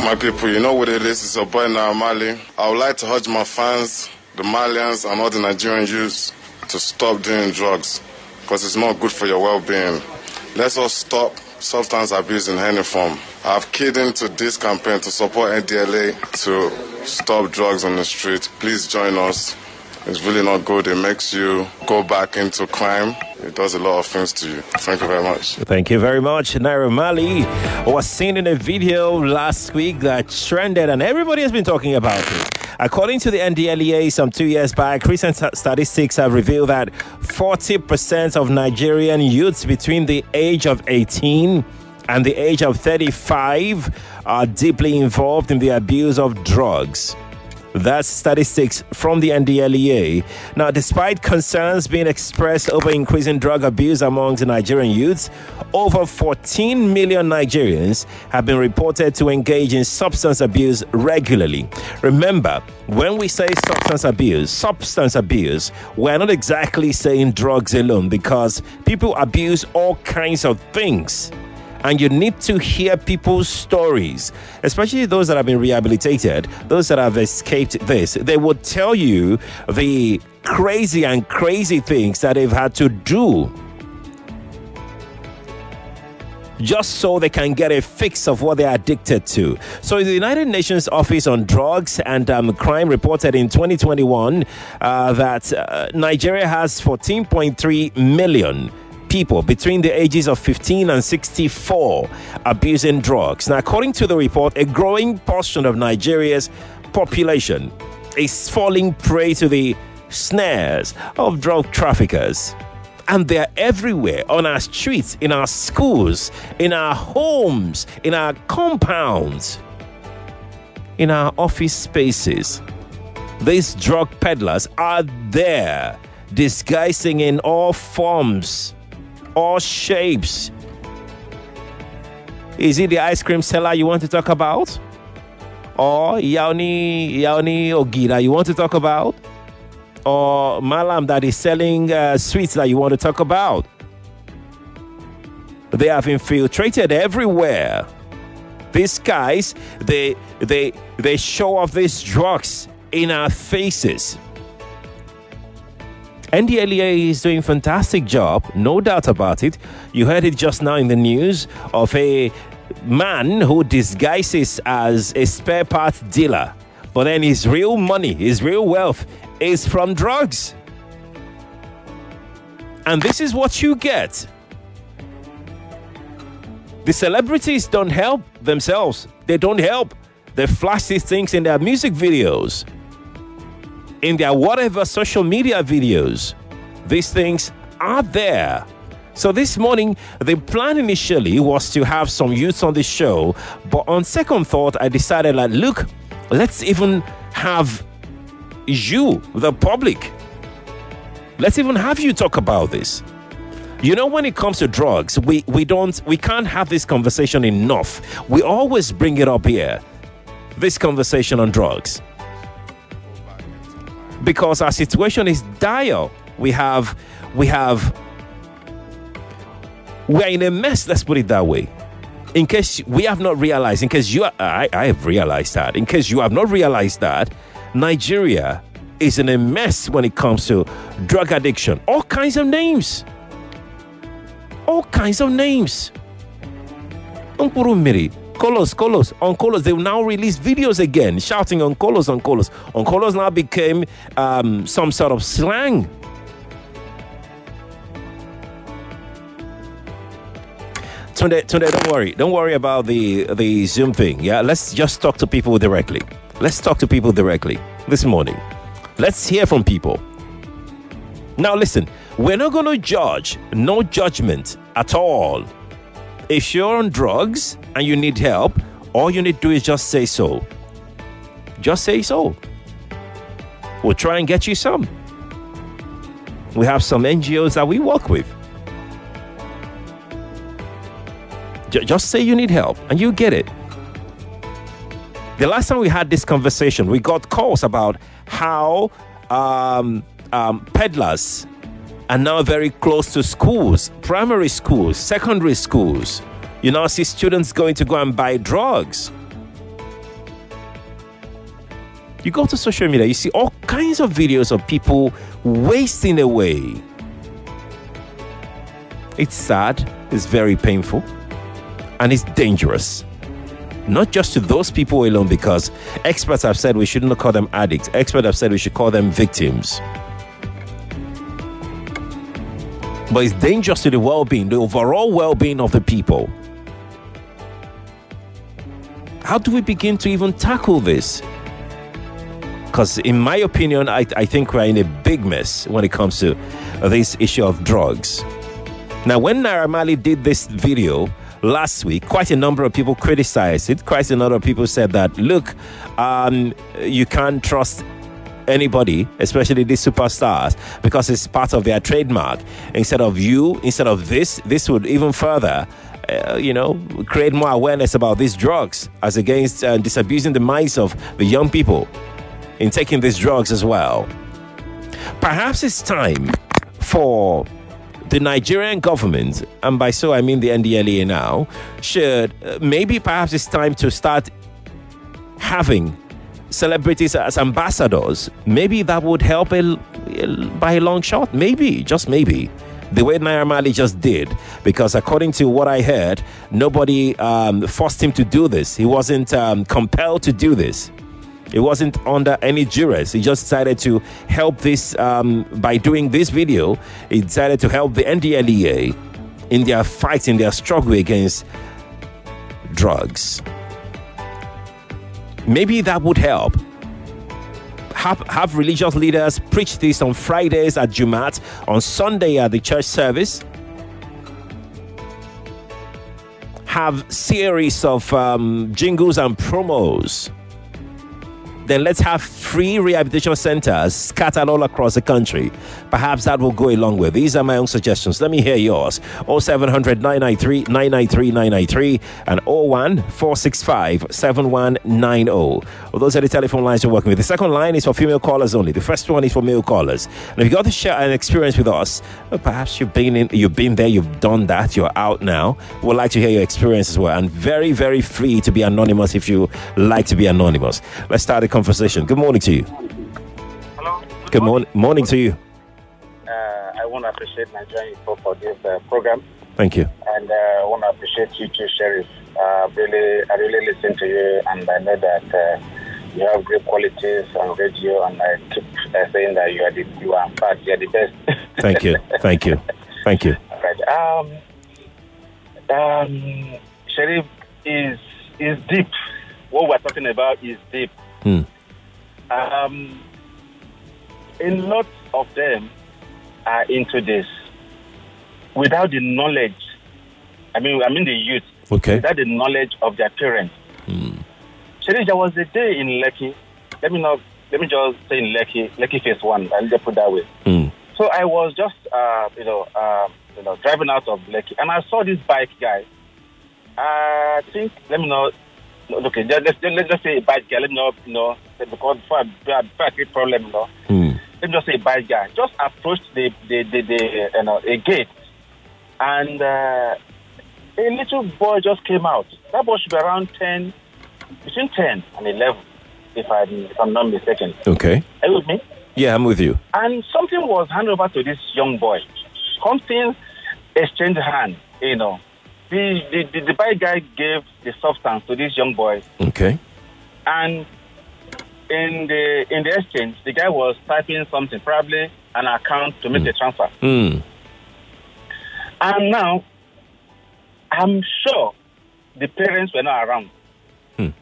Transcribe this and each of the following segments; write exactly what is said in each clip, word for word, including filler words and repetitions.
My people, you know what it is. It's your boy now, Mali. I would like to urge my fans, the Malians, and all the Nigerian youths to stop doing drugs because it's not good for your well-being. Let's all stop substance abuse in any form. I've keyed into this campaign to support N D L A to stop drugs on the street. Please join us. It's really not good. It makes you go back into crime. It does a lot of things to you. Thank you very much. Thank you very much. Naira Marley was seen in a video last week that trended and everybody has been talking about it. According to the N D L E A, some two years back, recent statistics have revealed that forty percent of Nigerian youths between the age of eighteen and the age of thirty-five are deeply involved in the abuse of drugs. That's statistics from the N D L E A. Now, despite concerns being expressed over increasing drug abuse among the Nigerian youths, over fourteen million Nigerians have been reported to engage in substance abuse regularly. Remember, when we say substance abuse, substance abuse, we're not exactly saying drugs alone because people abuse all kinds of things. And you need to hear people's stories, especially those that have been rehabilitated, those that have escaped this. They would tell you the crazy and crazy things that they've had to do just so they can get a fix of what they're addicted to. So the United Nations Office on Drugs and um, Crime reported in twenty twenty-one uh, that uh, Nigeria has fourteen point three million people between the ages of fifteen and sixty-four abusing drugs. Now, according to the report, a growing portion of Nigeria's population is falling prey to the snares of drug traffickers. And they're everywhere, on our streets, in our schools, in our homes, in our compounds, in our office spaces. These drug peddlers are there, disguising in all forms, all shapes. Is it the ice cream seller you want to talk about? Or Yaoni, Yaoni Ogira you want to talk about? Or Malam that is selling uh, sweets that you want to talk about? They have infiltrated everywhere. These guys, they, they, they show off these drugs in our faces. N D L E A is doing a fantastic job, no doubt about it. You heard it just now in the news of a man who disguises as a spare parts dealer, but then his real money, his real wealth is from drugs. And this is what you get. The celebrities don't help themselves. They don't help. They flash these things in their music videos, in their whatever social media videos. These things are there. So this morning, the plan initially was to have some youths on the show, but on second thought, I decided like, look, let's even have you, the public. Let's even have you talk about this. You know, when it comes to drugs, we, we don't, we can't have this conversation enough. We always bring it up here, this conversation on drugs, because our situation is dire. We have, we have, we're in a mess, let's put it that way. In case we have not realized, in case you are, I, I have realized that, in case you have not realized that, Nigeria is in a mess when it comes to drug addiction. All kinds of names. All kinds of names. Unkurumiri, Kolos, Kolos, Onkolos. They will now release videos again, shouting Onkolos, Onkolos. Onkolos now became um, some sort of slang. Tunde, Tunde, don't worry. Don't worry about the, the Zoom thing. Yeah, let's just talk to people directly. Let's talk to people directly this morning. Let's hear from people. Now, listen, we're not going to judge. No judgment at all. If you're on drugs and you need help, all you need to do is just say so. Just say so. We'll try and get you some. We have some N G Os that we work with. J- just say you need help and you get it. The last time we had this conversation, we got calls about how um, um, peddlers are now very close to schools, primary schools, secondary schools. You now see students going to go and buy drugs. You go to social media, you see all kinds of videos of people wasting away. It's sad, it's very painful, and it's dangerous. Not just to those people alone, because experts have said we shouldn't call them addicts. Experts have said we should call them victims. But it's dangerous to the well-being, the overall well-being of the people. How do we begin to even tackle this? Because in my opinion, I, I think we're in a big mess when it comes to this issue of drugs. Now, when Naira Marley did this video last week, quite a number of people criticized it. Quite a number of people said that, look, um, you can't trust anybody, especially these superstars, because it's part of their trademark. Instead of you, instead of this, this would even further, uh, you know, create more awareness about these drugs as against uh, disabusing the minds of the young people in taking these drugs as well. Perhaps it's time for the Nigerian government, and by so I mean the N D L E A now, should uh, maybe perhaps it's time to start having celebrities as ambassadors. Maybe that would help a, by a long shot. Maybe, just maybe. The way Naira Marley just did. Because according to what I heard, nobody um, forced him to do this. He wasn't um, compelled to do this. It wasn't under any duress. He just decided to help this, um, by doing this video, he decided to help the N D L E A in their fight, in their struggle against drugs. Maybe that would help. Have, have religious leaders preach this on Fridays at Jumat, on Sunday at the church service. Have series of um, jingles and promos. Then let's have free rehabilitation centers scattered all across the country. Perhaps that will go a long way. These are my own suggestions. Let me hear yours. oh seven hundred, nine nine three, nine nine three, nine nine three and oh one, four six five, seven one nine oh. Well, those are the telephone lines you're working with. The second line is for female callers only. The first one is for male callers. And if you got to share an experience with us, well, perhaps you've been in, you've been there, you've done that, you're out now. We'd like to hear your experience as well. And very, very free to be anonymous if you like to be anonymous. Let's start the conversation. Good morning to you. Hello. Good, Good morning. morning to you. Uh, I want to appreciate Nigerian Info for this uh, program. Thank you. And uh, I want to appreciate you too, Sheriff. Uh, really, I really listen to you, and I know that uh, you have great qualities on radio, and I keep uh, saying that you are the, you are in fact, you are the best. Thank you. Thank you. Thank you. Right. Um, um, Sheriff, is is deep. What we're talking about is deep. Hmm. Um, a lot of them are into this without the knowledge. I mean, I mean the youth. Okay. Without the knowledge of their parents. Hmm. Sheriff, there was a day in Lekki. Let me not. Let me just say in Lekki, Lekki Phase One. I'll just put that way. Hmm. So I was just, uh, you know, uh, you know, driving out of Lekki, and I saw this bike guy. I think. Let me know. Okay, let's let's just say a bad guy. Let me know, you know, because before I, before I create problem, you know, mm. let me just say a bad guy. Just approached the the the, the you know a gate, and uh, a little boy just came out. That boy should be around ten, between ten and eleven, if I'm if I'm not mistaken. Okay. Are you with me? Yeah, I'm with you. And something was handed over to this young boy. Something exchanged hand, you know. The, the, the, the bike guy gave the substance to this young boy. Okay. And in the in the exchange, the guy was typing something, probably an account to make mm. a transfer. Mm. And now, I'm sure the parents were not around. Mm.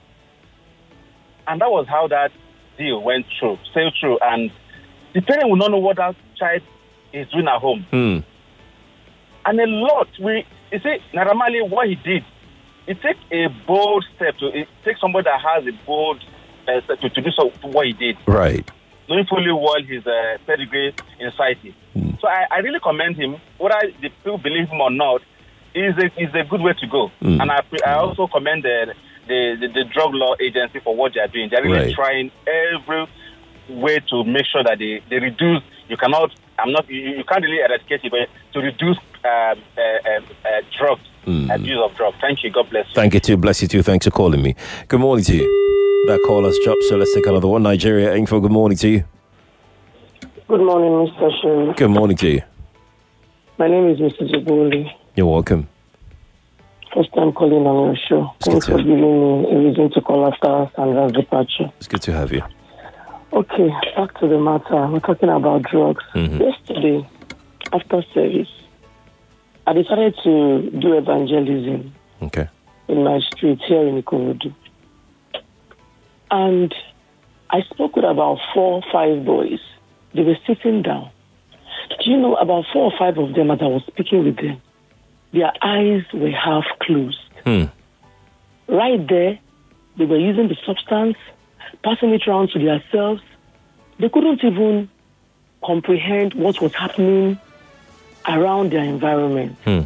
And that was how that deal went through, sailed through. And the parent will not know what that child is doing at home. Mm. And a lot, we... You see, Naira Marley, what he did, it takes a bold step to it takes somebody that has a bold uh, step to, to do so what he did. Right. Knowing fully well his uh, pedigree in society. Mm. So I, I really commend him. Whether the people believe him or not, is a is a good way to go. Mm. And I I also commend the the, the the drug law agency for what they are doing. They're really right. trying every way to make sure that they, they reduce. You cannot. I'm not. You, you can't really eradicate it, but to reduce um, uh, uh, uh, drugs, mm. abuse of drugs. Thank you. God bless you. Thank you too. Bless you too. Thanks for calling me. Good morning to you. That call has dropped, so let's take another one. Nigeria Info, good morning to you. Good morning, Mister Sherry. Good morning to you. My name is Mister Zubuli. You're welcome. First time calling on your show. It's Thanks good for to- giving me a reason to call after Sandra's departure. It's good to have you. Okay, back to the matter. We're talking about drugs. Mhm. Yesterday, after service, I decided to do evangelism Okay. in my street here in Ikorodu. And I spoke with about four or five boys. They were sitting down. Do you know, about four or five of them, as I was speaking with them, their eyes were half closed. Hmm. Right there, they were using the substance, passing it around to themselves. They couldn't even comprehend what was happening around their environment. Hmm.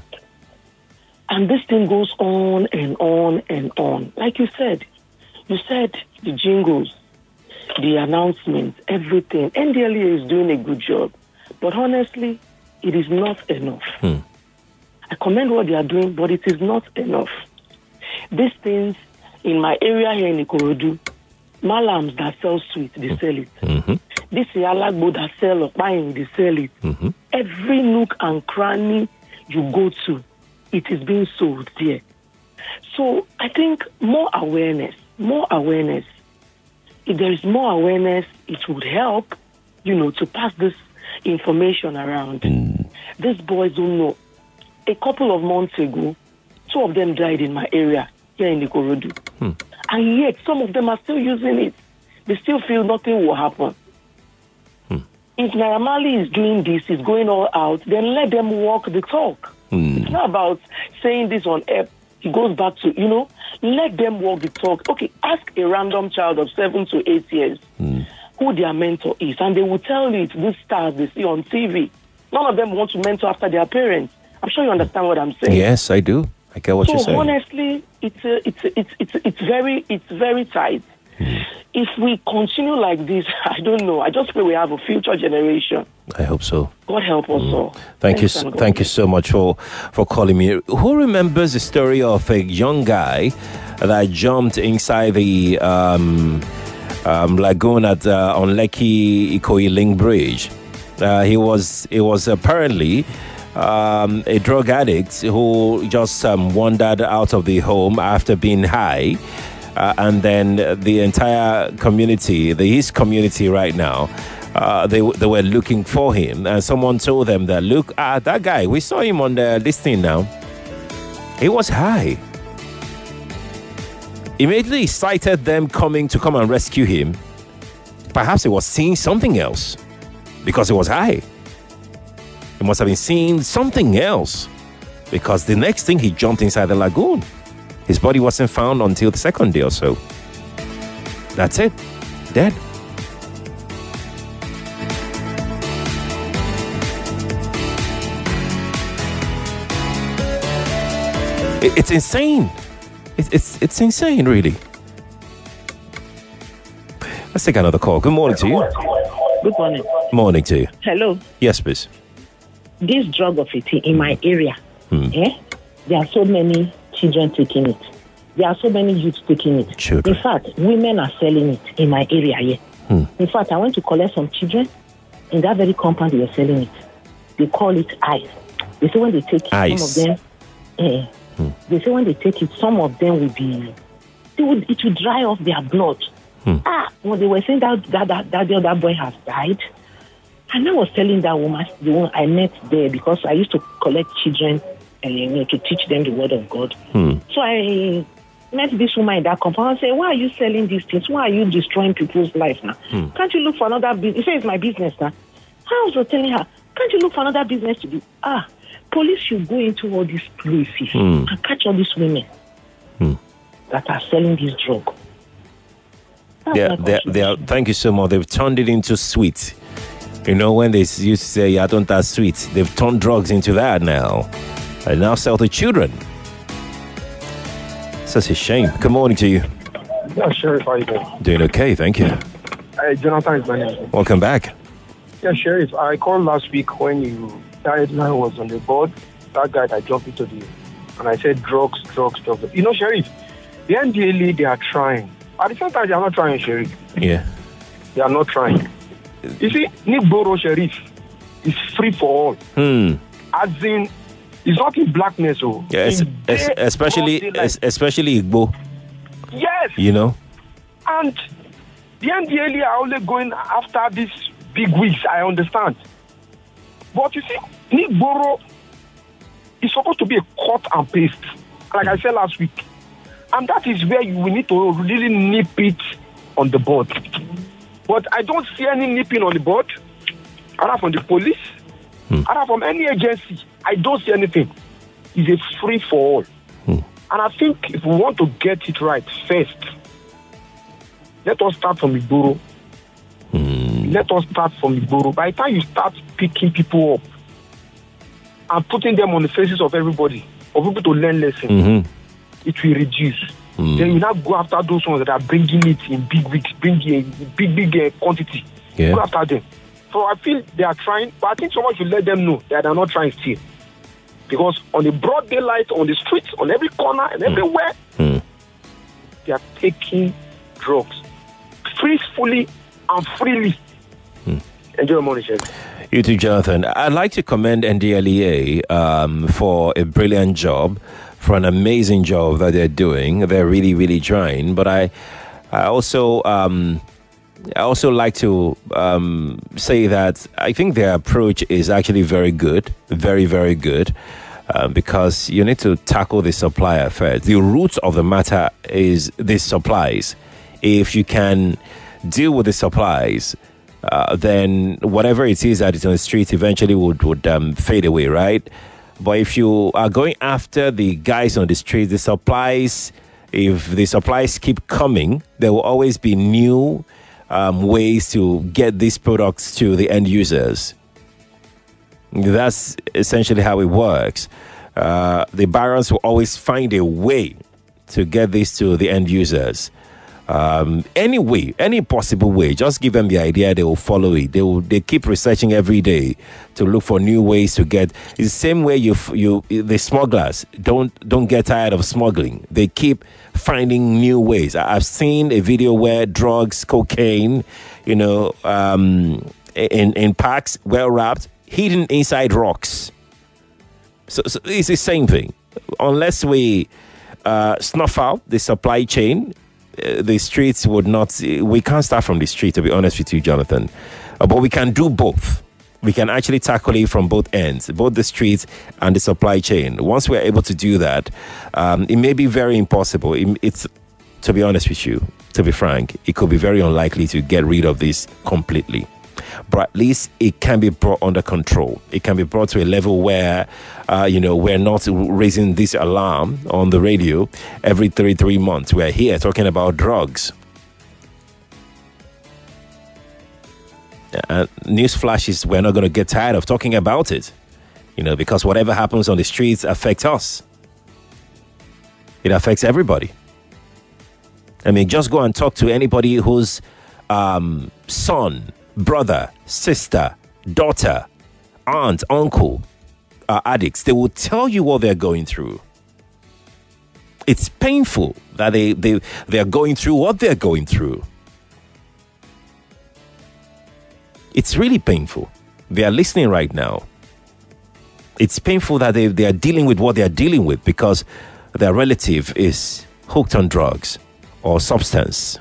And this thing goes on and on and on. Like you said, you said the jingles, the announcements, everything. N D L E A is doing a good job. But honestly, it is not enough. Hmm. I commend what they are doing, but it is not enough. These things in my area here in Ikorodu, malams that sell sweet, they sell it. Mm-hmm. This Alagbo that sell Okpayin, they sell it. Mm-hmm. Every nook and cranny you go to, it is being sold there. So I think more awareness, more awareness. If there is more awareness, it would help, you know, to pass this information around. Mm. These boys don't know. A couple of months ago, two of them died in my area here in Ikorodu. Hmm. And yet, some of them are still using it. They still feel nothing will happen. Hmm. If Naira Marley is doing this, is going all out, then let them walk the talk. Hmm. It's not about saying this on air. It goes back to, you know, let them walk the talk. Okay, ask a random child of seven to eight years Hmm. who their mentor is, and they will tell you it's these stars they see on T V. None of them want to mentor after their parents. I'm sure you understand what I'm saying. Yes, I do. I get what So you're saying. honestly, it's uh, it's it's it's it's very it's very tight. If we continue like this, I don't know. I just pray we have a future generation. I hope so. God help us all. Thank you, Thanks, s- and God thank you bless. so much for for calling me. Who remembers the story of a young guy that jumped inside the um, um, lagoon at uh, on Lekki Ikoyi Link Bridge? Uh, he was he was apparently um, a drug addict who just um, wandered out of the home after being high. Uh, and then the entire community, the East community right now, uh, they they were looking for him. And someone told them that, look, ah, that guy, we saw him on the listing now. He was high. Immediately cited them coming to come and rescue him. Perhaps he was seeing something else because he was high. He must have been seeing something else because the next thing he jumped inside the lagoon. His body wasn't found until the second day or so. That's it. Dead. It- It's insane. It's, it's, it's insane, really. Let's take another call. Good morning to you. Good morning. Morning to you. Hello. Yes, please. This drug of it in my area, Hmm. eh? There are so many children taking it. There are so many youths taking it. Children. In fact, women are selling it in my area here. Hmm. In fact, I went to collect some children in that very compound they were selling it. They call it ice. They say when they take it, Ice. some of them, eh, they say when they take it, some of them will be, they would, it will dry off their blood. Hmm. Ah, when they were saying that that, that that the other boy has died, and I was telling that woman, the one I met there, because I used to collect children and you know, to teach them the word of God. Hmm. So I met this woman in that compound and said, why are you selling these things? Why are you destroying people's life now? Hmm. Can't you look for another business? He said, it's my business now. I was telling her, can't you look for another business to do? Ah, police should go into all these places Hmm. and catch all these women Hmm. that are selling this drug. That's They, my they, they are, contribution. thank you so much. They've turned it into sweet. You know, when they used to say, yeah, I don't have sweet, they've turned drugs into that now. And now sell to children. Such a shame. Good morning to you. Yeah, Sheriff, how you doing? Doing okay, thank you. Hey, Jonathan is my name. Welcome back. Yeah, Sheriff, I called last week when you, that headline was on the board, that guy that jumped into the, and I said drugs, drugs, drugs. You know, Sheriff, the N D L E, they are trying. at the same time, they are not trying, Sheriff. Yeah. They are not trying. You see, Nigboro Sheriff is free for all. Hmm. As in, it's not in blackness, oh. Yes, In es- day, especially broad daylight. es- especially Igbo. Yes. You know. And the N D L E are only going after these big wigs, I understand. But you see, Nigboro is supposed to be a cut and paste, like I said last week. And that is where you, we need to really nip it on the board. But I don't see any nipping on the board, either from the police, hmm. either from any agency. I don't see anything. It's a free for all. Hmm. And I think if we want to get it right first, let us start from Igboro. Hmm. Let us start from Igboro. By the time you start picking people up and putting them on the faces of everybody, for people to learn lessons, mm-hmm. it will reduce. Mm. Then you now go after those ones that are bringing it in big weeks, bringing a big, big uh, quantity. Yeah. Go after them. So I feel they are trying, but I think someone should let them know that they are not trying still. Because on the broad daylight, on the streets, on every corner and everywhere, mm. they are taking drugs peacefully and freely. Mm. Enjoy your money, Chef. You too, Jonathan. I'd like to commend N D L E A um, for a brilliant job, for an amazing job that they're doing. They're really, really trying. But I, I also, um, I also like to um, say that I think their approach is actually very good, very, very good, uh, because you need to tackle the supplier first. The root of the matter is the supplies. If you can deal with the supplies, uh, then whatever it is that is on the street eventually would would um, fade away, right? But if you are going after the guys on the street, the supplies, if the supplies keep coming, there will always be new um, ways to get these products to the end users. That's essentially how it works. Uh, the barons will always find a way to get this to the end users. Um, any way, any possible way, just give them the idea, they will follow it. They will, they keep researching every day to look for new ways to get. It's the same way you, you, the smugglers don't, don't get tired of smuggling. They keep finding new ways. I've seen a video where drugs, cocaine, you know, um, in, in packs, well wrapped, hidden inside rocks. So, so it's the same thing. Unless we uh, snuff out the supply chain, Uh, the streets would not, we can't start from the street, to be honest with you, Jonathan. Uh, but we can do both. We can actually tackle it from both ends, both the streets and the supply chain. Once we're able to do that, um, it may be very impossible. It, it's, to be honest with you, to be frank, it could be very unlikely to get rid of this completely. But at least it can be brought under control. It can be brought to a level where, uh, you know, we're not raising this alarm on the radio every three, three months. We're here talking about drugs. Uh, news flashes, we're not going to get tired of talking about it, you know, because whatever happens on the streets affects us. It affects everybody. I mean, just go and talk to anybody whose um, son, brother, sister, daughter, aunt, uncle are addicts. They will tell you what they're going through. It's painful that they, they, they're going through what they're going through. It's really painful. They are listening right now. It's painful that they, they are dealing with what they are dealing with because their relative is hooked on drugs or substance.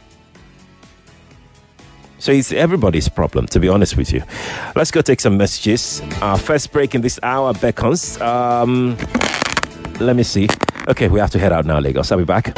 So it's everybody's problem, to be honest with you. Let's go take some messages. Our first break in this hour beckons. Um, let me see. Okay, we have to head out now, Lagos. I'll be back.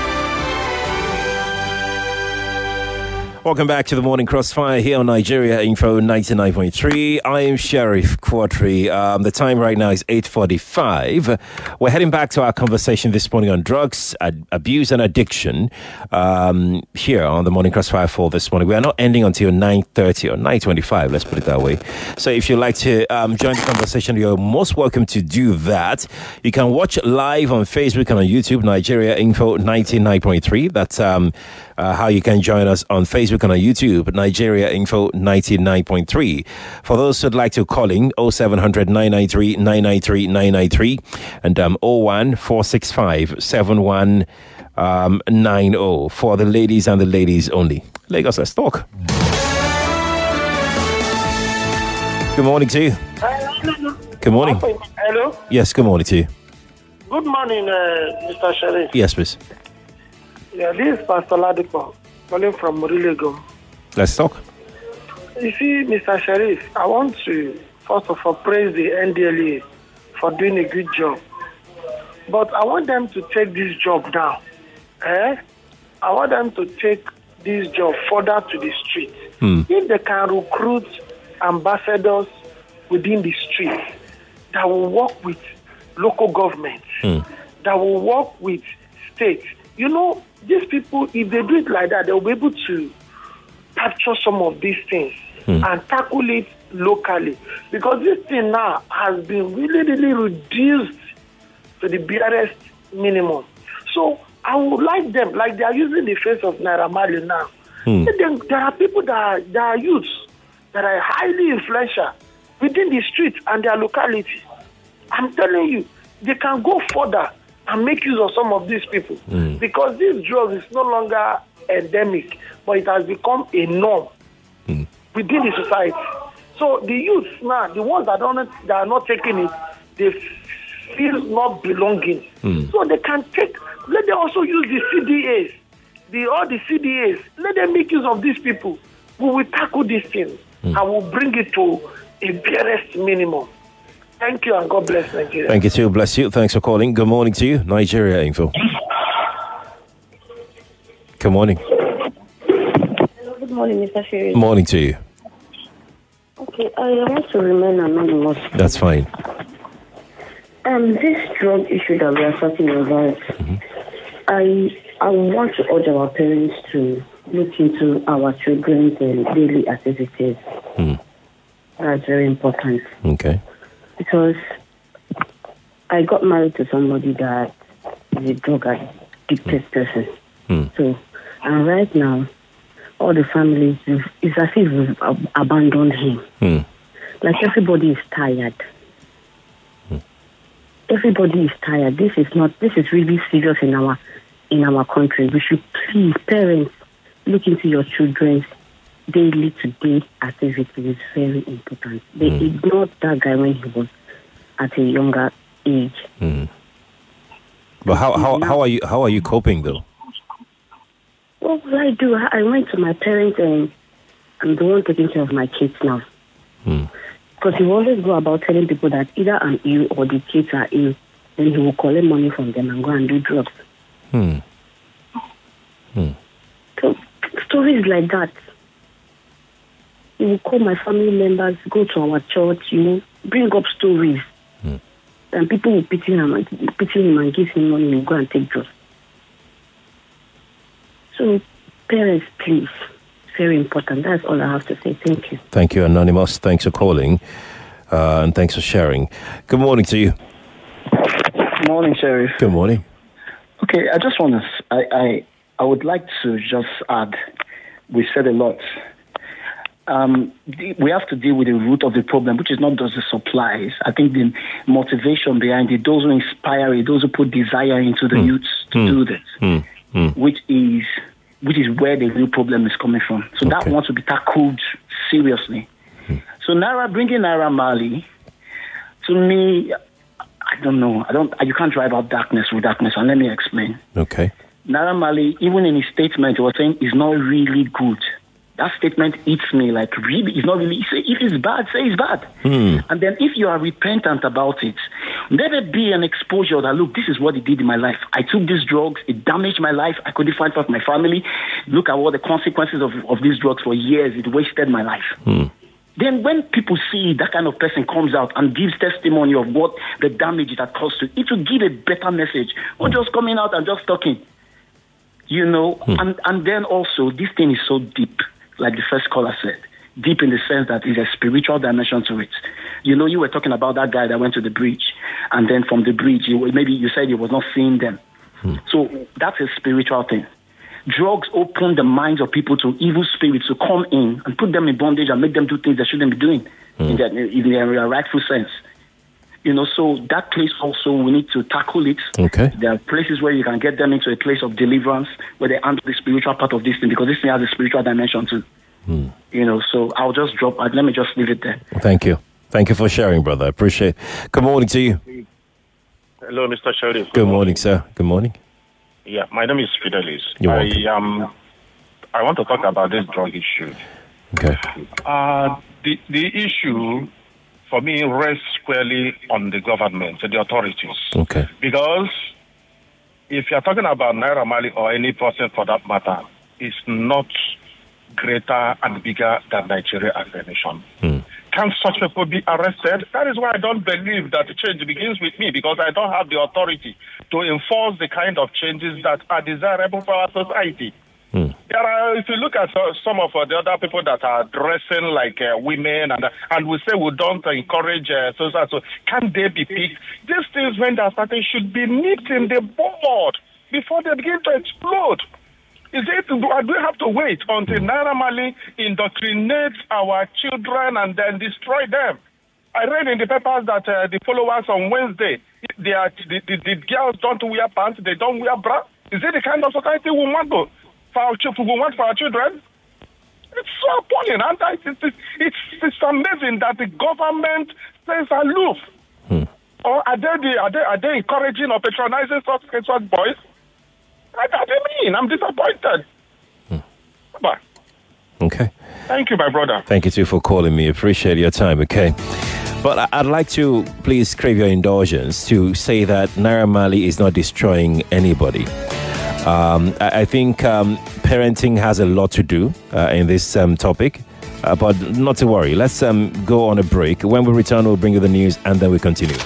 Welcome back to the Morning Crossfire here on Nigeria Info ninety-nine point three. I am Sheriff Quatri. Um, the time right now is eight forty-five. We're heading back to our conversation this morning on drugs, ad- abuse and addiction um, here on the Morning Crossfire for this morning. We are not ending until nine thirty or nine twenty-five, let's put it that way. So if you'd like to um, join the conversation, you're most welcome to do that. You can watch live on Facebook and on YouTube, Nigeria Info ninety-nine point three. That's um, uh, how you can join us on Facebook and on YouTube, Nigeria Info ninety-nine point three. For those who'd like to call in, oh seven hundred, nine nine three, nine nine three, nine nine three and um, oh one, four six five, seven one um, nine zero for the ladies and the ladies only. Lagos, let's talk. Good morning to you. Hello. Good morning. Hello. Yes, good morning to you. Good morning, uh, Mister Sharif. Yes, please. Yeah, this is Pastor Ladipo, calling from Morilegum. Let's talk. You see, Mister Sharif, I want to first of all praise the N D L E A for doing a good job. But I want them to take this job now. Eh? I want them to take this job further to the street. Hmm. If they can recruit ambassadors within the street that will work with local governments, Hmm. that will work with states. You know, these people, if they do it like that, they'll be able to capture some of these things Hmm. and tackle it locally. Because this thing now has been really, really reduced to the barest minimum. So I would like them, like they are using the face of Naira Marley now. Hmm. Then there are people that are, that are youths that are highly influential within the street and their locality. I'm telling you, they can go further and make use of some of these people Mm. because this drug is no longer endemic, but it has become a norm Mm. within the society. So the youths now, the ones that don't that are not taking it, they feel not belonging. Mm. So they can take. Let them also use the C D As, the all the C D As. Let them make use of these people. We will tackle these things Mm. and we'll bring it to a barest minimum. Thank you and God bless Nigeria. Thank you too. Bless you. Thanks for calling. Good morning to you. Nigeria Info. Good morning. Hello, good morning, Mister Sherry. Morning to you. Okay, I want to remain anonymous. That's fine. Um, this drug issue that we are talking about, Mm-hmm. I I want to urge our parents to look into our children's uh, daily activities. Mm. That's very important. Okay. Because I got married to somebody that is a drug addicted person. Mm. So, and right now, all the families, it's as if we've ab- abandoned him. Mm. Like everybody is tired. Mm. Everybody is tired. This is not, this is really serious in our, in our country. We should please, parents, look into your children's daily to day activity. Is very important. They Mm. ignored that guy when he was at a younger age. Mm. But how, how how are you how are you coping though? What will I do? I went to my parents and I'm the one taking care of my kids now. Mm. Because he will always go about telling people that either I'm ill or the kids are ill. Then he will collect money from them and go and do drugs. Hmm. Hmm. So stories like that. He will call my family members, go to our church, you know, bring up stories. Hmm. And people will pity him and pity him and give him money and go and take drugs. So parents, please. Very important. That's all I have to say. Thank you. Thank you, Anonymous. Thanks for calling. Uh, and thanks for sharing. Good morning to you. Morning, Sheriff. Good morning. Okay, I just want to, I, I, I would like to just add, we said a lot. Um, we have to deal with the root of the problem, which is not just the supplies. I think the motivation behind it, those who inspire it, those who put desire into the mm. youths to mm. do this, mm. Mm. which is which is where the real problem is coming from. So okay. that wants to be tackled seriously. Mm. So Naira, bringing Naira Marley, to me, I don't know. I don't. You can't drive out darkness with darkness, and let me explain. Okay. Naira Marley, even in his statement, he was saying is not really good. That statement eats me like really. It's not really. Say if it's bad, say it's bad. Mm. And then if you are repentant about it, let it be an exposure that look, this is what it did in my life. I took these drugs. It damaged my life. I couldn't find out my family. Look at what the consequences of, of these drugs for years. It wasted my life. Mm. Then when people see that kind of person comes out and gives testimony of what the damage it had caused to, it will give a better message. Not just coming out and just talking. You know, Hmm. and, and then also this thing is so deep, like the first caller said. Deep in the sense that there's a spiritual dimension to it. You know, you were talking about that guy that went to the bridge, and then from the bridge, you, maybe you said he was not seeing them. Hmm. So that's a spiritual thing. Drugs open the minds of people to evil spirits to come in and put them in bondage and make them do things they shouldn't be doing mm. in, their, in their rightful sense. You know, so that place also, we need to tackle it. Okay. There are places where you can get them into a place of deliverance, where they handle the spiritual part of this thing, because this thing has a spiritual dimension too. Hmm. You know, so I'll just drop, let me just leave it there. Thank you. Thank you for sharing, brother. I appreciate it. Good morning to you. Hello, Mister Sharif. Good, Good morning, morning, sir. Good morning. Yeah, my name is Fidelis. You're I welcome. um, I want to talk about this drug issue. Okay. Uh, the the issue for me rests squarely on the government, the authorities. Okay. Because if you're talking about Naira Marley or any person for that matter, it's not greater and bigger than Nigeria as a nation. Hmm. Can such people be arrested? That is why I don't believe that the change begins with me, because I don't have the authority to enforce the kind of changes that are desirable for our society. Hmm. There are, if you look at uh, some of uh, the other people that are dressing like uh, women, and uh, and we say we don't encourage uh, so so, so can they be picked? These things, when they're starting, should be nipped in the bud before they begin to explode. Is it, do we have to wait until Naira Marley indoctrinates our children and then destroy them? I read in the papers that uh, the followers on Wednesday, they are, the, the, the girls don't wear pants, they don't wear bra. Is it the kind of society we want to, for our, we want for our children? It's so appalling, and it's, it's, it's, it's amazing that the government stays aloof. Hmm. Or are they, the, are, they, are they encouraging or patronizing such, such boys? I didn't mean. I'm disappointed. Hmm. Bye. Okay. Thank you, my brother. Thank you, too, for calling me. Appreciate your time, okay? But I'd like to please crave your indulgence to say that Naira Marley is not destroying anybody. Um, I, I think um, parenting has a lot to do uh, in this um, topic. Uh, but not to worry. Let's um, go on a break. When we return, we'll bring you the news and then we continue.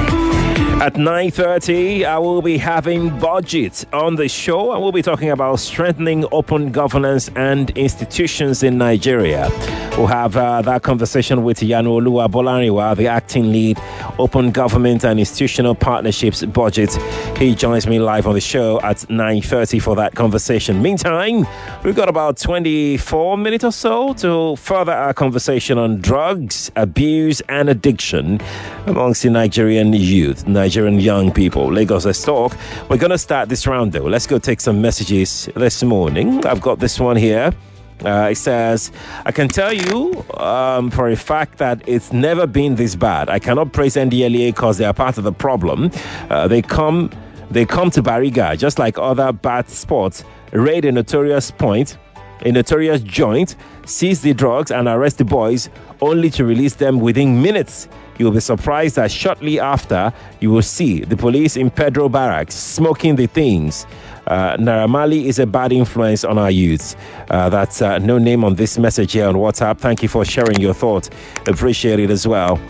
At nine thirty, I will be having budget on the show, and we'll be talking about strengthening open governance and institutions in Nigeria. We'll have uh, that conversation with Yanu Bolaniwa, the acting lead, Open Government and Institutional Partnerships Budget. He joins me live on the show at nine thirty for that conversation. Meantime, we've got about twenty-four minutes or so to further our conversation on drugs, abuse, and addiction amongst the Nigerian youth. Nigerian young people. Lagos, let's talk. We're going to start this round though. Let's go take some messages this morning. I've got this one here. Uh, it says, I can tell you um, for a fact that it's never been this bad. I cannot praise N D L E A because they are part of the problem. Uh, they come they come to Bariga just like other bad spots, raid a notorious point, a notorious joint, seize the drugs and arrest the boys only to release them within minutes. You'll be surprised that shortly after, you will see the police in Pedro Barracks smoking the things. Uh, Naira Marley is a bad influence on our youth. Uh, that's uh, no name on this message here on WhatsApp. Thank you for sharing your thoughts. Appreciate it as well.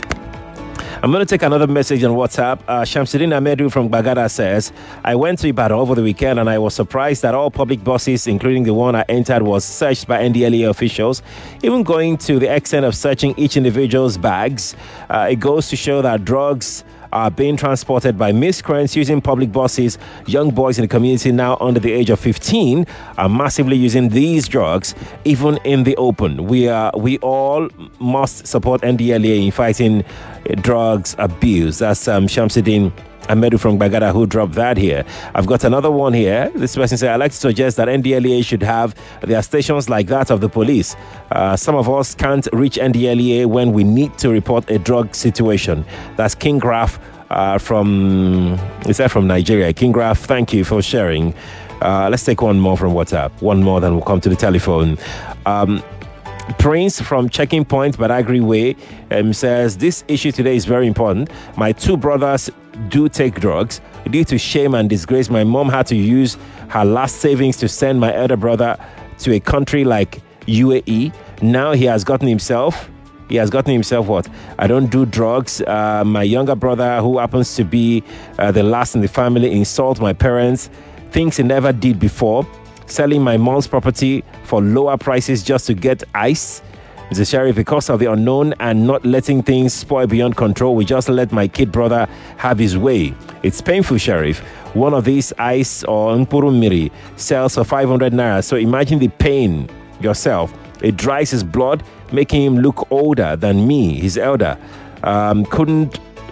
I'm going to take another message on WhatsApp. Uh, Shamsuddin Amedu from Bagada says, I went to Ibadan over the weekend and I was surprised that all public buses, including the one I entered, was searched by N D L E A officials, even going to the extent of searching each individual's bags. Uh, it goes to show that drugs are being transported by miscreants using public buses. Young boys in the community now under the age of fifteen are massively using these drugs, even in the open. We are, we all must support N D L E A in fighting drugs abuse. That's um, Shamsuddin Amedu from Bagada who dropped that here. I've got another one here. This person said, I'd like to suggest that N D L E A should have their stations like that of the police. Uh, some of us can't reach N D L E A when we need to report a drug situation. That's King Graf uh, from, is that from Nigeria? King Graf, thank you for sharing. Uh, let's take one more from WhatsApp. One more, then we'll come to the telephone. Um, Prince from Checking Point, Badagry Way, um, says, this issue today is very important. My two brothers do take drugs. Due to shame and disgrace, my mom had to use her last savings to send my elder brother to a country like U A E. Now he has gotten himself, he has gotten himself what? I don't do drugs. Uh, my younger brother, who happens to be uh, the last in the family, insult my parents, things he never did before. Selling my mom's property for lower prices just to get ice. Mister Sheriff, because of the unknown and not letting things spoil beyond control, we just let my kid brother have his way. It's painful, Sheriff. One of these ice or Mpurumiri sells for five hundred naira. So imagine the pain yourself. It dries his blood, making him look older than me, his elder. Um, couldn't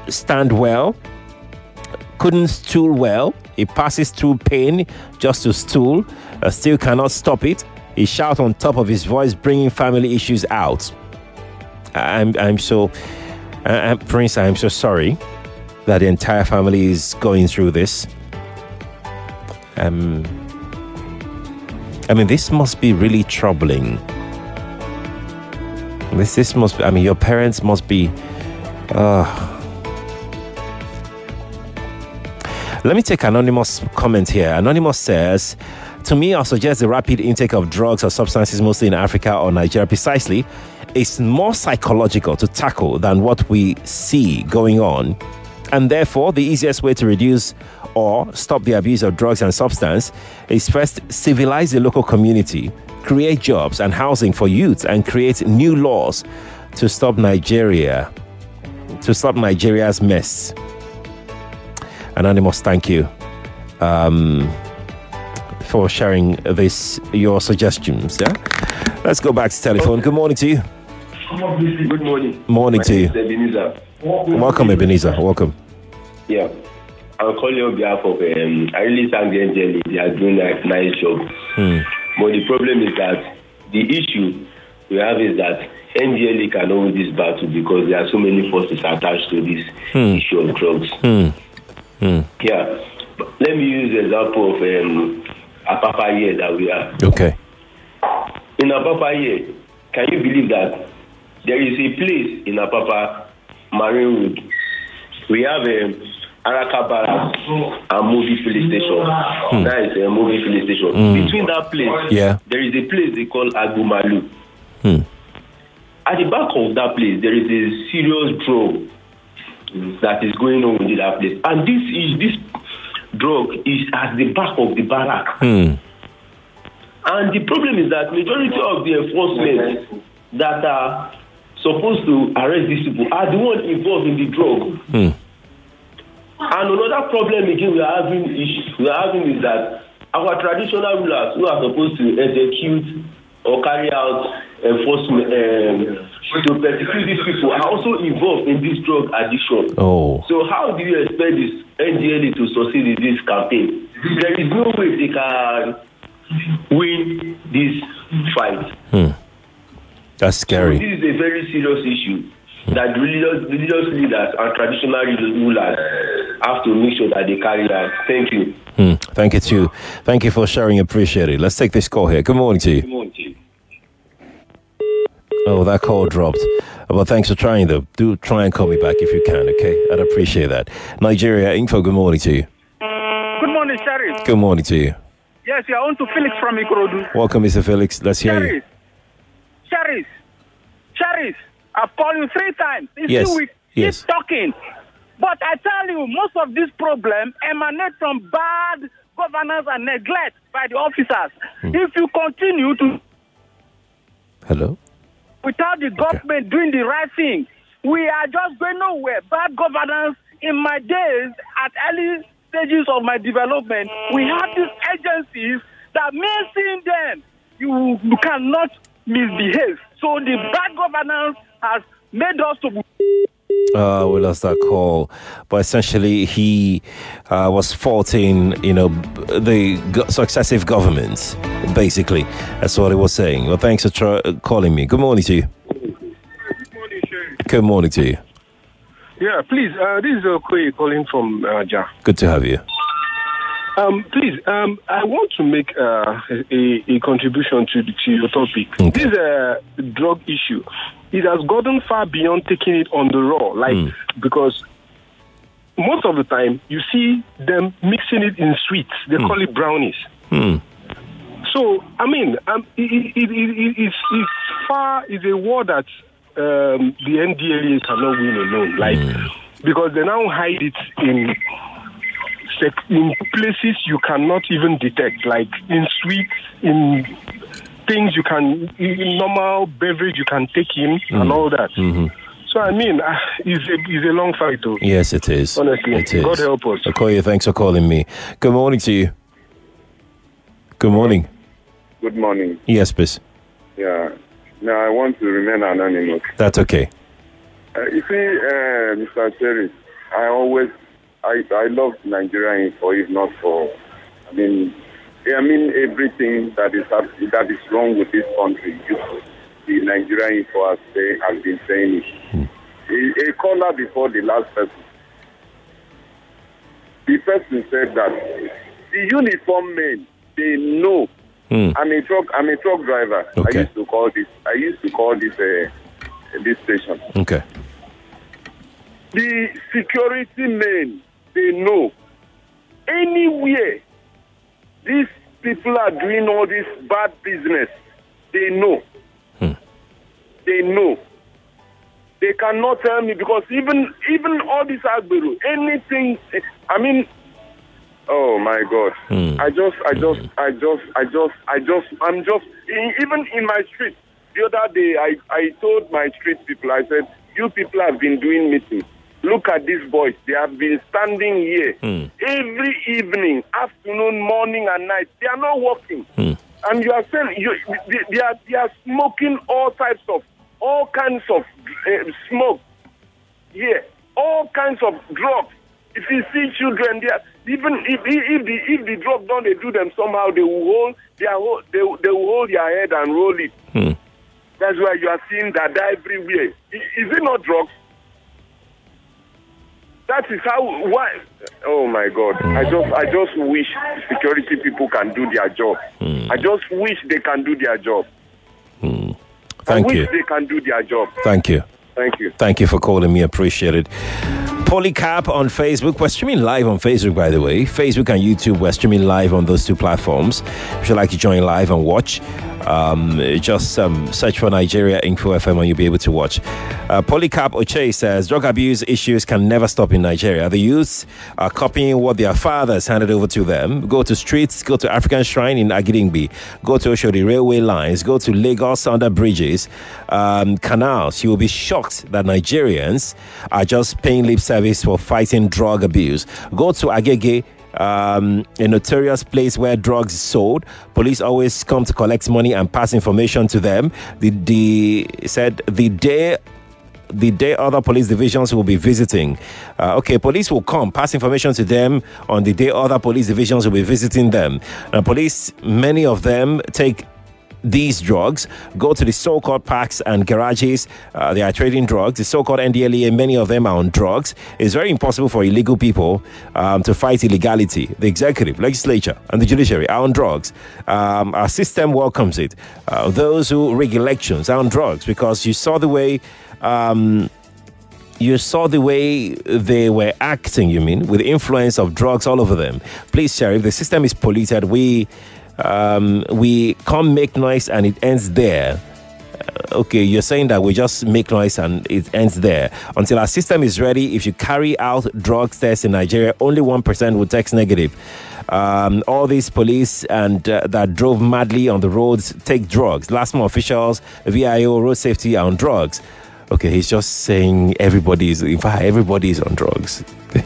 stand well, couldn't stool well. He passes through pain just to stool, uh, still cannot stop it. He shouts on top of his voice, bringing family issues out. I'm, I'm so, uh, Prince, I'm so sorry that the entire family is going through this. Um, I mean, this must be really troubling. This, this must. I mean, your parents must be. Uh, Let me take anonymous comment here. Anonymous says, to me, I'll suggest the rapid intake of drugs or substances, mostly in Africa or Nigeria, precisely, is more psychological to tackle than what we see going on. And therefore, the easiest way to reduce or stop the abuse of drugs and substance is first civilize the local community, create jobs and housing for youth, and create new laws to stop Nigeria, to stop Nigeria's mess. Anonymous, thank you um, for sharing this, your suggestions. Yeah, let's go back to telephone. Good morning to you. Good morning. Morning My to you. name is Ebenezer. Welcome, Ebenezer. Welcome. Yeah, I'm calling on behalf of. Um, I really thank the N D L E. They are doing a nice job. Hmm. But the problem is that the issue we have is that N D L E cannot win this battle because there are so many forces attached to this Hmm. issue of drugs. Hmm. Hmm. Yeah, let me use the example of um, Apapa here that we are. Okay. In Apapa here, can you believe that there is a place in Apapa, Marine Road? We have a um, Araka Barracks and movie police station. Hmm. That is a movie police station. Hmm. Between that place, Yeah. there is a place they call Agumalu. Hmm. At the back of that place, there is a serious drug that is going on within that place. And this is this drug is at the back of the barrack. Hmm. And the problem is that majority of the enforcement that are supposed to arrest these people are the ones involved in the drug. Hmm. And another problem again we are having is we are having is that our traditional rulers who are supposed to execute or carry out enforcement um, to persecute these people are also involved in this drug addiction. Oh. So how do you expect this N D L E to succeed in this campaign? There is no way they can win this fight. Hmm. That's So scary. this is a very serious issue that religious, religious leaders and traditional rulers have to make sure that they carry out. Thank you. Hmm. Thank you too. Thank you for sharing. Appreciate it. Let's take this call here. Good morning to you. Good morning to you. Oh, that call dropped. Well, thanks for trying, though. Do try and call me back if you can, okay? I'd appreciate that. Nigeria Info, good morning to you. Good morning, Sheriff. Good morning to you. Yes, you are on to Felix from Ikorodu. Welcome, Mister Felix. Let's hear you. Sheriff. Sheriff. Sheriff. I've called you three times. You Yes, see, we yes. keep talking. But I tell you, most of this problem emanate from bad governance and neglect by the officers. Hmm. If you continue to... Hello? Without the government doing the right thing, we are just going nowhere. Bad governance. In my days, at early stages of my development, we had these agencies that missing them, you, you cannot misbehave. So the bad governance has made us to... Uh, we lost that call. But essentially, he uh, was faulting, you know, the go- successive governments, basically. That's what he was saying. Well, thanks for tr- calling me. Good morning to you. Good morning, Sherry. Good morning to you. Yeah, please, uh, this is Okoye calling from uh, Ja. Good to have you. Um, please, um, I want to make uh, a, a contribution to, the, to your topic. Okay. This uh, drug issue, it has gotten far beyond taking it on the raw, like Mm. because most of the time you see them mixing it in sweets. They Mm. call it brownies. Hmm. So I mean, um, it, it, it, it, it's, it's far. It's a war that um, the N D L E cannot win alone. Like Mm. because they now hide it in sec- in places you cannot even detect, like in sweets, in things you can, in normal beverage you can take in, Mm. and all that. Mm-hmm. So I mean, uh, it's a it's a long fight, though. Yes, it is. Honestly, it is. God help us. Okoye, thanks for calling me. Good morning to you. Good morning. Good morning. Yes, please. Yeah. Now I want to remain anonymous. That's okay. Uh, you see, uh, Mister Cherry, I always, I, I love Nigeria Info, if not for, I mean, I mean everything that is that is wrong with this country. You, the Nigeria Info has, say, has been saying it. A, a caller before the last person, the person said that the uniform men, they know. Mm. I'm a truck. I'm a truck driver. Okay. I used to call this. I used to call this uh, this station. Okay. The security men, they know. Anywhere these people are doing all this bad business, they know. Hmm. They know. They cannot tell me because even even all this Agbero, anything. I mean, oh my God! Hmm. I just, I just, I just, I just, I just, I'm just. Even in my street, the other day, I I told my street people, I said, you people have been doing meetings. Look at these boys. They have been standing here mm. every evening, afternoon, morning, and night. They are not working. Mm. And you are saying you, they, they, are, they are smoking all types of, all kinds of uh, smoke here, all kinds of drugs. If you see children there, even if, if, the, if the drug don't they do them somehow, they will hold, their, they, they will hold their head and roll it. Mm. That's why you are seeing that everywhere. Is, is it not drugs? That is how. Why? Oh my God! Mm. I just, I just wish security people can do their job. Mm. I just wish they can do their job. Mm. Thank I wish you. they can do their job. Thank you. Thank you. Thank you for calling me. Appreciate it. Polycap on Facebook. We're streaming live on Facebook, by the way. Facebook and YouTube, we're streaming live on those two platforms. If you'd like to join live and watch, um, just um, search for Nigeria Info F M and you'll be able to watch. Uh, Polycap Oche says, drug abuse issues can never stop in Nigeria. The youths are copying what their fathers handed over to them. Go to streets, go to African Shrine in Agidingbi, go to Oshodi railway lines, go to Lagos under bridges, um, canals. You will be shocked that Nigerians are just paying lip service for fighting drug abuse. Go to Agege, um, a notorious place where drugs is sold. Police always come to collect money and pass information to them. The, the said the day the day other police divisions will be visiting. Uh, okay, police will come, pass information to them on the day other police divisions will be visiting them. Now, police, many of them take these drugs, go to the so-called parks and garages. Uh, they are trading drugs. The so-called N D L E A, many of them are on drugs. It's very impossible for illegal people um, to fight illegality. The executive, legislature, and the judiciary are on drugs. Um, our system welcomes it. Uh, those who rig elections are on drugs because you saw the way... Um, You saw the way they were acting, you mean, with the influence of drugs all over them. Please, Sheriff, the system is polluted. We um, we can't make noise and it ends there. Uh, okay, you're saying that we just make noise and it ends there. Until our system is ready, if you carry out drug tests in Nigeria, only one percent will test negative. Um, all these police and uh, that drove madly on the roads take drugs. Last month, officials, V I O, road safety are on drugs. Okay, he's just saying everybody is, in fact, everybody is on drugs.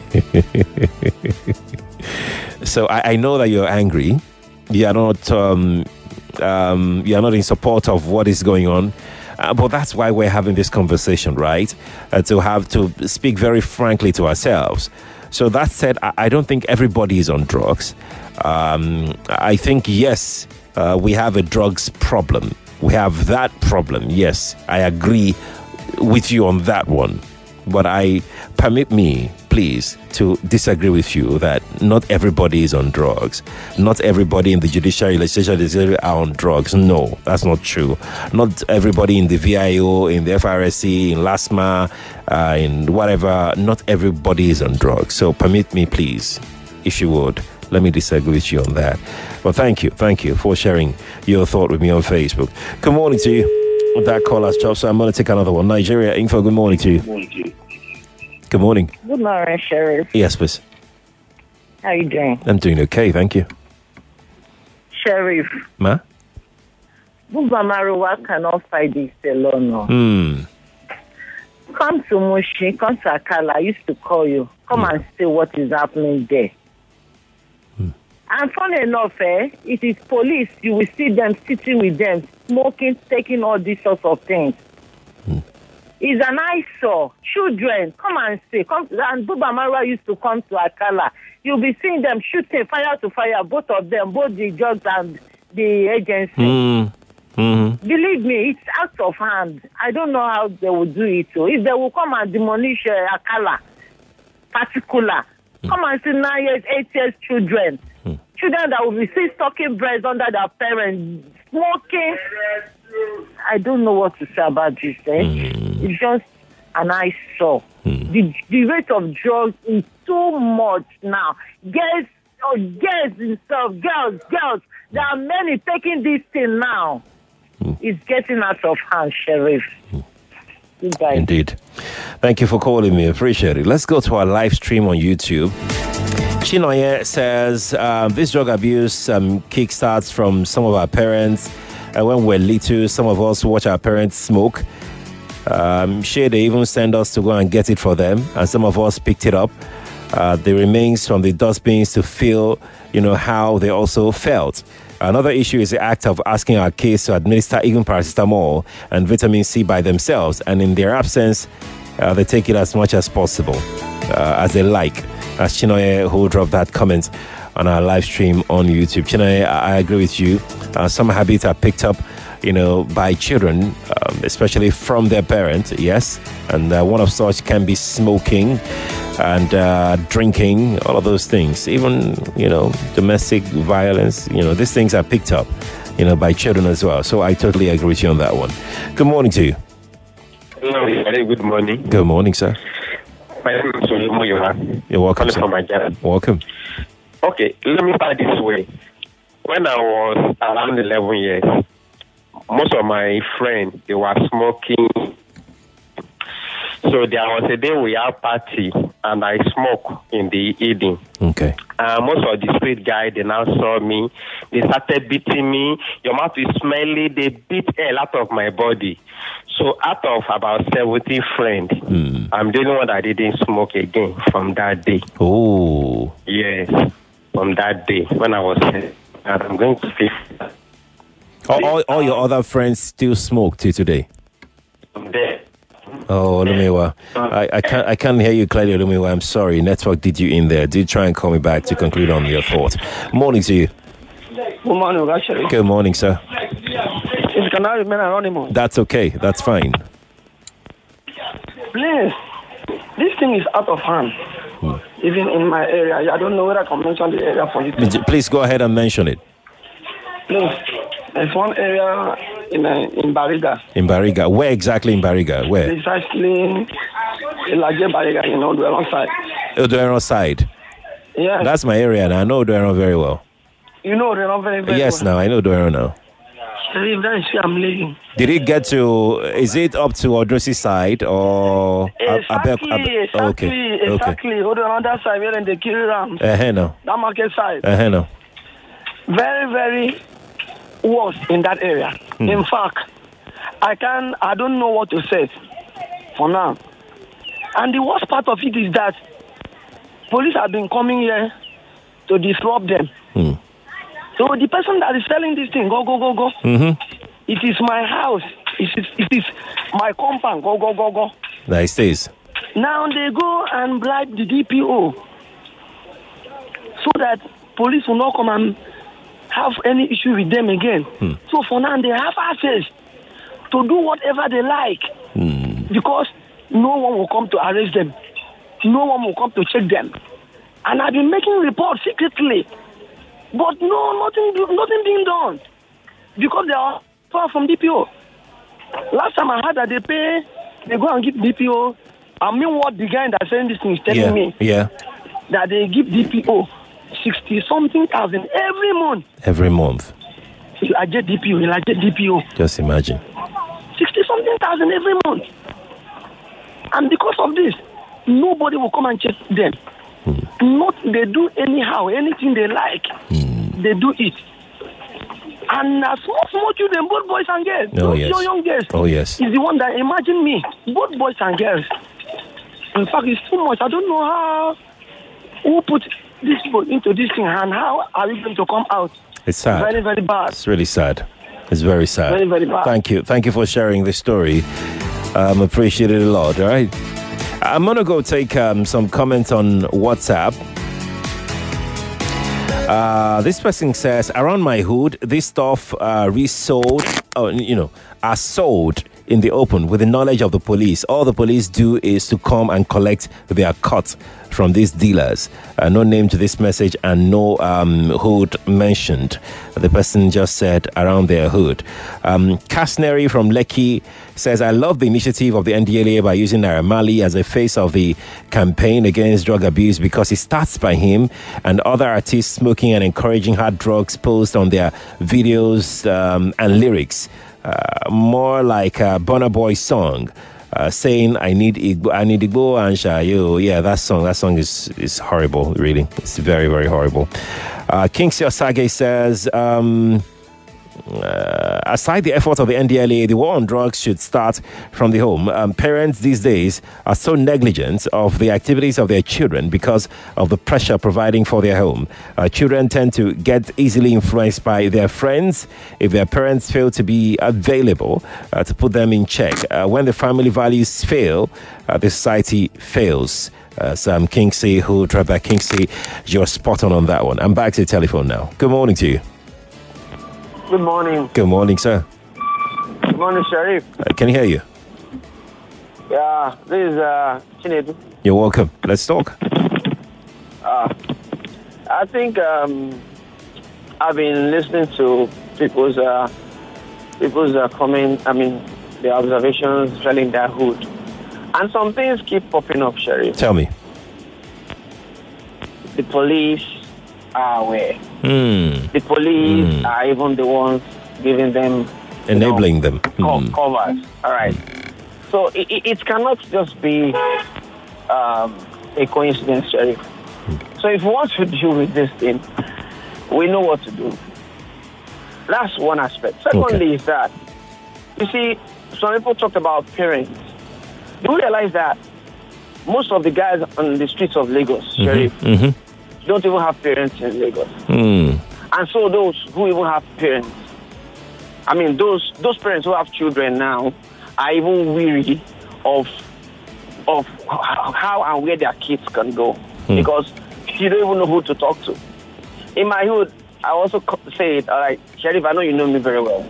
So I, I know that you're angry. You are not, um, um, you are not in support of what is going on. Uh, but that's why we're having this conversation, right? Uh, to have to speak very frankly to ourselves. So that said, I, I don't think everybody is on drugs. Um, I think, yes, uh, we have a drugs problem. We have that problem. Yes, I agree with you on that one. But I permit me, please, to disagree with you that not everybody is on drugs. Not everybody in the judiciary, legislature are on drugs. No, that's not true. Not everybody in the V I O, in the F R S C, in LASMA, uh, in whatever, not everybody is on drugs. So permit me, please, if you would, let me disagree with you on that. Well, thank you. Thank you for sharing your thought with me on Facebook. Good morning to you. That call has dropped, so I'm going to take another one. Nigeria Info, good morning to you. Good morning to you. Good morning. Good morning, Sheriff. Yes, please. How are you doing? I'm doing okay, thank you. Sheriff. Ma? Bubamaruwa cannot fight this alone. No. Hmm. Come to Mushi, come to Akala. I used to call you. Come mm. and see what is happening there. Mm. And funny enough, eh, it is police. You will see them sitting with them, smoking, taking all these sorts of things. Mm. It's an eyesore. Children, come and see. Come, and Buba Marwa used to come to Akala. You'll be seeing them shooting fire to fire, both of them, both the judge and the agency. Mm. Mm-hmm. Believe me, it's out of hand. I don't know how they will do it. So if they will come and demolish uh, Akala, particular, mm. come and see nine years, eight years children. Mm. Children that will be still sucking breast under their parents, smoking. I don't know what to say about this. Eh? Mm. It's just an eyesore. Mm. The, the rate of drugs is too much now. Girls, oh, girls themselves, girls, girls. There are many taking this thing now. Mm. It's getting out of hand, Sheriff. Mm. Indeed. Thank you for calling me. Appreciate it. Let's go to our live stream on YouTube. Chinoye says um, this drug abuse um, kickstarts from some of our parents. Uh, when we're little, some of us watch our parents smoke. Um, sure, they even send us to go and get it for them, and some of us picked it up. Uh, the remains from the dustbins to feel, you know, how they also felt. Another issue is the act of asking our kids to administer even paracetamol and vitamin C by themselves, and in their absence, uh, they take it as much as possible, uh, as they like. As Chinoye, who dropped that comment on our live stream on YouTube. Chinoye, I, I agree with you. Uh, some habits are picked up, you know, by children, um, especially from their parents, yes. And uh, one of such can be smoking and uh, drinking, all of those things. Even, you know, domestic violence, you know, these things are picked up, you know, by children as well. So I totally agree with you on that one. Good morning to you. Hello, very good morning. Good morning, sir. My name is Solimo. You're welcome, sir. From my dad. Welcome. Okay, let me start this way. When I was around eleven years, most of my friends, they were smoking. So there was a day we had party, and I smoke in the evening. Okay. Uh, most of the street guys, they now saw me. They started beating me. Your mouth is smelly. They beat hell out of my body. So out of about seventy friends, mm. I'm the only one that didn't smoke again from that day. Oh. Yes, from that day when I was and I'm going to fix. All, all, all your other friends still smoke till today? I'm there. Oh, Olumiwa. I, I can't I can't hear you clearly, Olumiwa. I'm sorry. Network did you in there. Do try and call me back to conclude on your thought. Morning to you. Good morning, actually. Good morning, sir. Can I remain anonymous? That's okay. That's fine. Please, this thing is out of hand. Hmm. Even in my area. I don't know whether I can mention the area for you. Please go ahead and mention it. Please, there's one area in uh, in Bariga. In Bariga. Where exactly in Bariga? Where? Precisely in Laje Bariga, you know, Odoeron side. Odoeron side? Yeah. That's my area, and I know Odoeron very well. You know Odoeron very, very yes, well? Yes, now I know Odoeron now. That is where I'm living. Did it get to, is it up to Odrosi side or? Exactly, Ab- Ab- Ab- exactly, okay. exactly. Okay. Hold on that side where they kill rams. Uh-huh, no. That market side. Uh-huh, no. Very, very worse in that area. Hmm. In fact, I can I don't know what to say for now. And the worst part of it is that police have been coming here to disrupt them. Hmm. So the person that is selling this thing, go, go, go, go. Mm-hmm. It is my house. It is, it is my compound. Go, go, go, go. There it stays. Now they go and bribe the D P O so that police will not come and have any issue with them again. Hmm. So for now, they have access to do whatever they like hmm. because no one will come to arrest them. No one will come to check them. And I've been making reports secretly. But no, nothing, nothing being done because they are far from D P O. Last time I heard that they pay, they go and give D P O. I mean, what the guy that's saying this thing is telling yeah, me yeah. that they give D P O sixty something thousand every month. Every month. I get D P O, I get D P O. Just imagine. Sixty something thousand every month, and because of this, nobody will come and check them. Hmm. Not they do anyhow, anything they like, hmm. they do it. And uh, small, small children, both boys and girls, oh, those yes. young, young girls, oh, yes. is the one that, imagine me, both boys and girls. In fact, it's too much. I don't know how, who put this people into this thing and how are we going to come out. It's sad. Very, very bad. It's really sad. It's very sad. Very, very bad. Thank you. Thank you for sharing this story. Um, appreciate it a lot, all right? I'm going to go take um, some comments on WhatsApp. Uh, this person says, around my hood, this stuff uh, resold, oh, you know, are sold in the open with the knowledge of the police. All the police do is to come and collect their cut from these dealers. Uh, no name to this message and no um, hood mentioned. The person just said around their hood. Um, Kasneri from Lekki says, I love the initiative of the N D L A by using Naira Marley as a face of the campaign against drug abuse, because it starts by him and other artists smoking and encouraging hard drugs post on their videos um, and lyrics. Uh, more like a Burna Boy song, uh, saying I need Igbo, I need Igbo and Shayo. Yeah, that song, that song is is horrible. Really, it's very very horrible. Uh, Kingsley Osage says, um, uh, aside the efforts of the N D L A, the war on drugs should start from the home. Um, parents these days are so negligent of the activities of their children because of the pressure providing for their home. Uh, children tend to get easily influenced by their friends if their parents fail to be available uh, to put them in check. Uh, when the family values fail, uh, the society fails. Uh, Sam Kingsley, who tried that Kingsley, you're spot on on that one. I'm back to the telephone now. Good morning to you. Good morning. Good morning, sir. Good morning, Sharif. I can hear you. Yeah, this is uh, Chinedu. You're welcome. Let's talk. Uh, I think um, I've been listening to people's uh, people's uh, comment. I mean, the observations telling their hood, and some things keep popping up, Sharif. Tell me. The police are aware. Mm. The police Mm. are even the ones giving them, enabling you know, them co- mm. covers. All right. So it, it, it cannot just be um, a coincidence, Sheriff. So if we want to deal with this thing, we know what to do. That's one aspect. Secondly, okay. is that, you see, some people talked about parents. Do you realize that most of the guys on the streets of Lagos, mm-hmm. Sheriff, mm-hmm. don't even have parents in Lagos. Mm. And so those who even have parents, I mean, those those parents who have children now are even weary of of how and where their kids can go, mm. because you don't even know who to talk to. In my hood, I also say it, all right, Sheriff, I know you know me very well.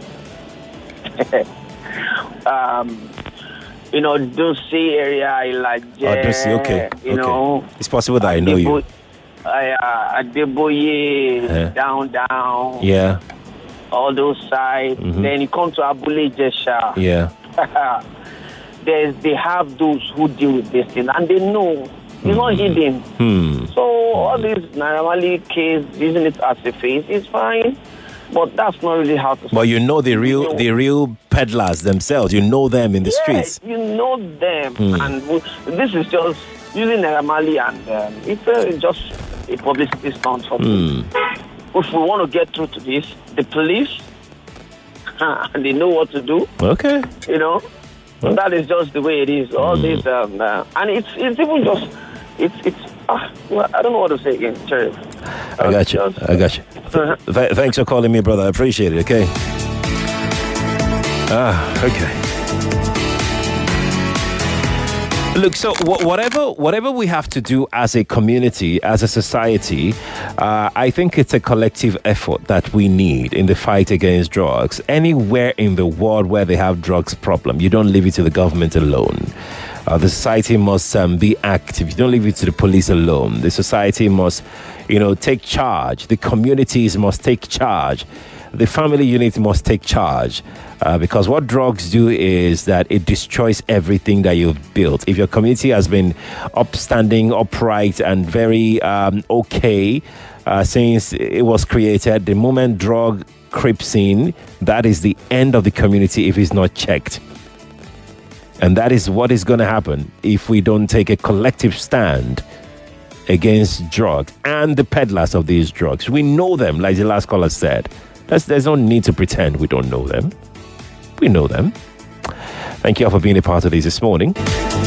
um, you know, Dusi area, like, oh, Dusi, okay, you okay. know. It's possible that I know you. Uh, Adeboye, yeah. down, down. Yeah. All those sides. Mm-hmm. Then you come to Abule Jesha. Yeah. There's, they have those who deal with this thing, and they know. It's mm-hmm. not hidden. Hmm. So all this Naira Marley case, using it as a face, is fine. But that's not really how to. But you know the real, you know. the real peddlers themselves. You know them in the yeah, streets. You know them, mm. and we, this is just using Naira Marley, and um, it's uh, just a publicity stunt for me. Mm. If we want to get through to this, the police, they know what to do. Okay. You know, well, that is just the way it is. All mm. this, um, uh, and it's it's even just, it's it's. Uh, well, I don't know what to say again, Sheriff. I got you. Just, I got you. Uh-huh. Th- thanks for calling me, brother. I appreciate it. Okay. Ah, okay. Look, so wh- whatever whatever we have to do as a community, as a society, uh, I think it's a collective effort that we need in the fight against drugs. Anywhere in the world where they have drugs problem, you don't leave it to the government alone. Uh, the society must um, be active. You don't leave it to the police alone. The society must, you know, take charge. The communities must take charge. The family unit must take charge. Uh, because what drugs do is that it destroys everything that you've built. If your community has been upstanding, upright, and very um, okay uh, since it was created, the moment drug creeps in, that is the end of the community if it's not checked. And that is what is going to happen if we don't take a collective stand against drugs and the peddlers of these drugs. We know them, like the last caller said. That's, there's no need to pretend we don't know them. We know them. Thank you all for being a part of these this morning.